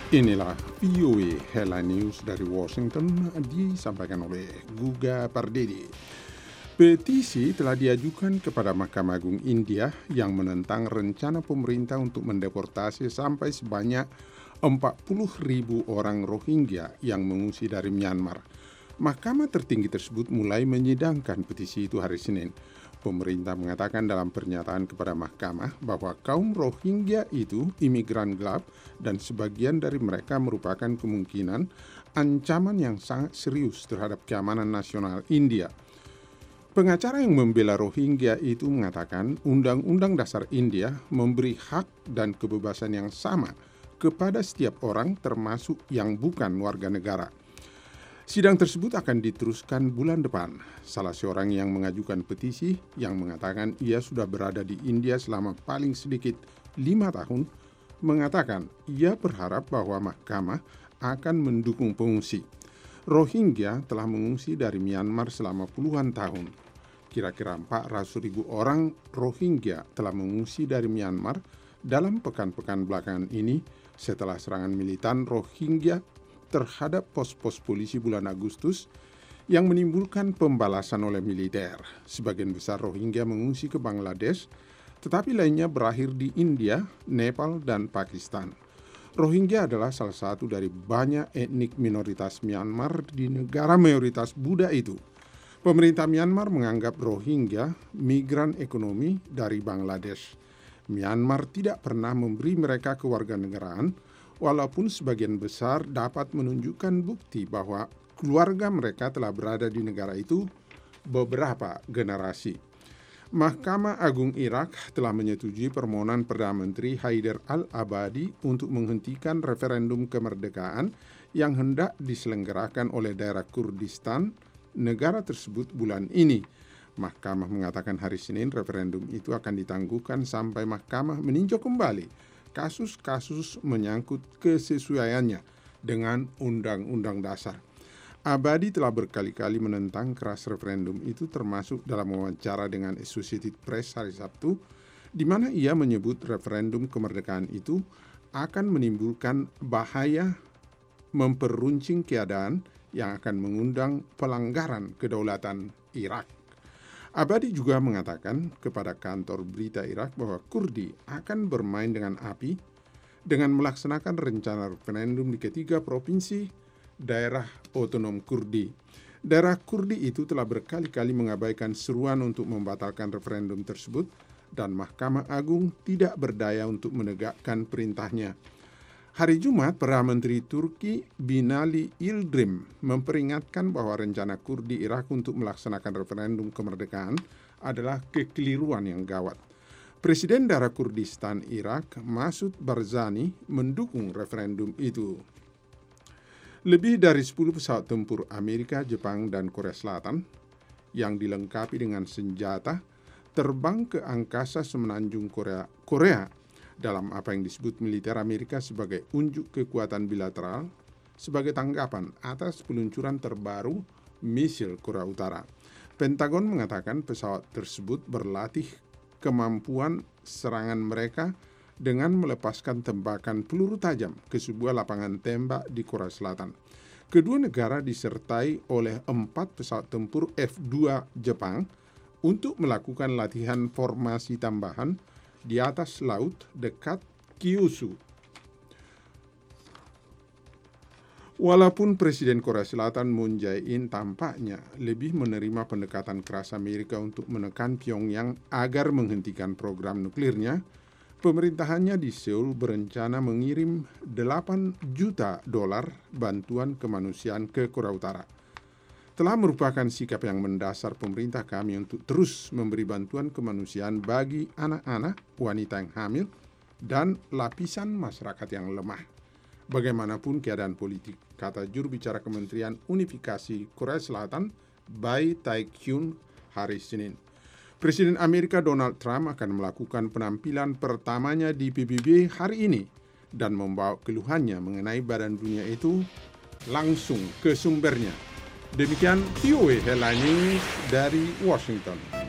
Inilah VOA Headline News dari Washington disampaikan oleh Guga Pardede. Petisi telah diajukan kepada Mahkamah Agung India yang menentang rencana pemerintah untuk mendeportasi sampai sebanyak 40.000 orang Rohingya yang mengungsi dari Myanmar. Mahkamah tertinggi tersebut mulai menyidangkan petisi itu hari Senin. Pemerintah mengatakan dalam pernyataan kepada mahkamah bahwa kaum Rohingya itu imigran gelap dan sebagian dari mereka merupakan kemungkinan ancaman yang sangat serius terhadap keamanan nasional India. Pengacara yang membela Rohingya itu mengatakan Undang-Undang Dasar India memberi hak dan kebebasan yang sama kepada setiap orang termasuk yang bukan warga negara. Sidang tersebut akan diteruskan bulan depan. Salah seorang yang mengajukan petisi yang mengatakan ia sudah berada di India selama paling sedikit 5 tahun, mengatakan ia berharap bahwa mahkamah akan mendukung pengungsi. Rohingya telah mengungsi dari Myanmar selama puluhan tahun. Kira-kira 400.000 orang Rohingya telah mengungsi dari Myanmar dalam pekan-pekan belakangan ini setelah serangan militan Rohingya terhadap pos-pos polisi bulan Agustus yang menimbulkan pembalasan oleh militer. Sebagian besar Rohingya mengungsi ke Bangladesh, tetapi lainnya berakhir di India, Nepal, dan Pakistan. Rohingya adalah salah satu dari banyak etnik minoritas Myanmar di negara mayoritas Buddha itu. Pemerintah Myanmar menganggap Rohingya migran ekonomi dari Bangladesh. Myanmar tidak pernah memberi mereka kewarganegaraan, walaupun sebagian besar dapat menunjukkan bukti bahwa keluarga mereka telah berada di negara itu beberapa generasi. Mahkamah Agung Irak telah menyetujui permohonan Perdana Menteri Haider al-Abadi untuk menghentikan referendum kemerdekaan yang hendak diselenggarakan oleh daerah Kurdistan, negara tersebut bulan ini. Mahkamah mengatakan hari Senin referendum itu akan ditangguhkan sampai mahkamah meninjau kembali kasus-kasus menyangkut kesesuaiannya dengan Undang-Undang Dasar. Abadi telah berkali-kali menentang keras referendum itu, termasuk dalam wawancara dengan Associated Press hari Sabtu, di mana ia menyebut referendum kemerdekaan itu akan menimbulkan bahaya memperuncing keadaan yang akan mengundang pelanggaran kedaulatan Irak. Abadi juga mengatakan kepada kantor berita Irak bahwa Kurdi akan bermain dengan api dengan melaksanakan rencana referendum di ketiga provinsi daerah otonom Kurdi. Daerah Kurdi itu telah berkali-kali mengabaikan seruan untuk membatalkan referendum tersebut dan Mahkamah Agung tidak berdaya untuk menegakkan perintahnya. Hari Jumat, Perdana Menteri Turki Binali Yildirim memperingatkan bahwa rencana Kurdi Irak untuk melaksanakan referendum kemerdekaan adalah kekeliruan yang gawat. Presiden daerah Kurdistan Irak, Masud Barzani, mendukung referendum itu. Lebih dari 10 pesawat tempur Amerika, Jepang, dan Korea Selatan yang dilengkapi dengan senjata terbang ke angkasa semenanjung Korea dalam apa yang disebut militer Amerika sebagai unjuk kekuatan bilateral sebagai tanggapan atas peluncuran terbaru misil Korea Utara. Pentagon mengatakan pesawat tersebut berlatih kemampuan serangan mereka dengan melepaskan tembakan peluru tajam ke sebuah lapangan tembak di Korea Selatan. Kedua negara disertai oleh 4 pesawat tempur F-2 Jepang untuk melakukan latihan formasi tambahan di atas laut dekat Kyushu. Walaupun Presiden Korea Selatan Moon Jae-in tampaknya lebih menerima pendekatan keras Amerika untuk menekan Pyongyang agar menghentikan program nuklirnya, pemerintahannya di Seoul berencana mengirim $8 juta bantuan kemanusiaan ke Korea Utara. Telah merupakan sikap yang mendasar pemerintah kami untuk terus memberi bantuan kemanusiaan bagi anak-anak, wanita yang hamil, dan lapisan masyarakat yang lemah. Bagaimanapun keadaan politik, kata juru bicara Kementerian Unifikasi Korea Selatan, Bae Taek-hyun, hari Senin. Presiden Amerika Donald Trump akan melakukan penampilan pertamanya di PBB hari ini dan membawa keluhannya mengenai badan dunia itu langsung ke sumbernya. Demikian VOA Headline News dari Washington.